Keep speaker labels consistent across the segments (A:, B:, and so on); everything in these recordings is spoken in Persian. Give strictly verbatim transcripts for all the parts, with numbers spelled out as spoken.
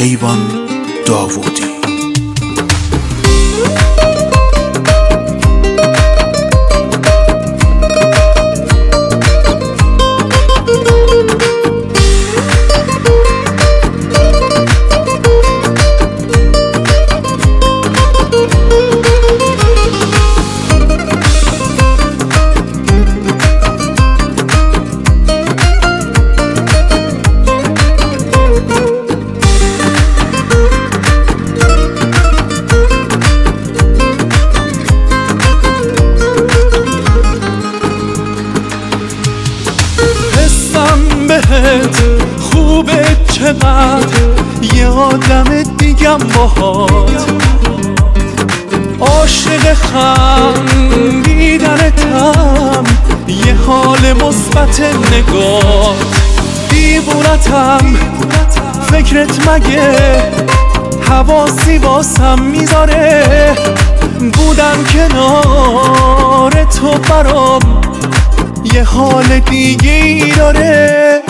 A: کیوان داوودی.
B: خوبه چقدر یه آدم دیگم باهات، عاشق خندیدنتم، یه حال مثبت نگات، دیوونتم فکرت مگه حواسی واسم میذاره، بودم کنار تو برام یه حال دیگه ای داره،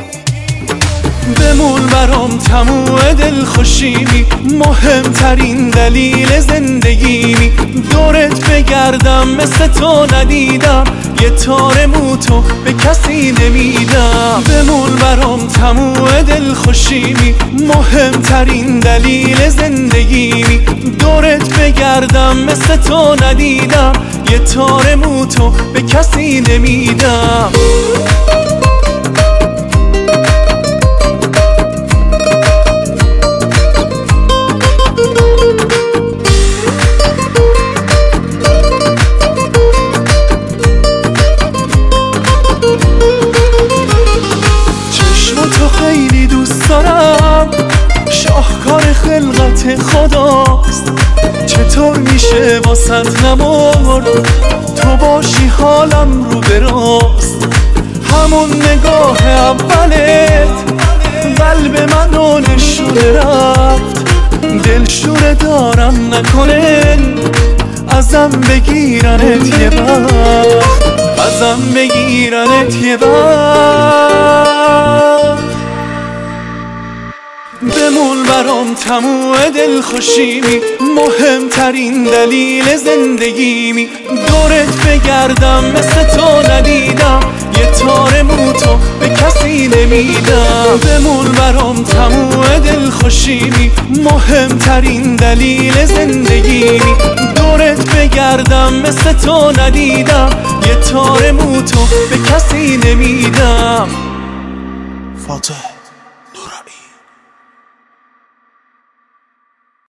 B: بمون برام تموم دلخوشیمی، مهمترین دلیل زندگیمی، دورت بگردم مثل تو ندیدم، یه تار موتو به کسی نمیدم، بمون برام تموم دلخوشیمی، مهمترین دلیل زندگیمی، دورت بگردم مثل تو ندیدم، یه تار موتو به کسی نمیدم. خیلی دوست دارم، شاهکار خلقت خداست، چطور میشه واسط نمرد تو باشی حالم رو براست، همون نگاه اولت قلب منو نشونه رفت، دلشوره دارم نکنه ازم بگیرنت یه وقت، ازم بگیرنت یه وقت، بمون برام تموم دلخوشیمی، مهمترین دلیل زندگیمی، دورت بگردم مثل تو ندیدم، یه تار موتو به کسی نمیدم، بمون برام تموم دلخوشیمی، مهمترین دلیل زندگیمی، دورت بگردم مثل تو ندیدم، یه تار موتو به کسی نمیدم.
A: فاتح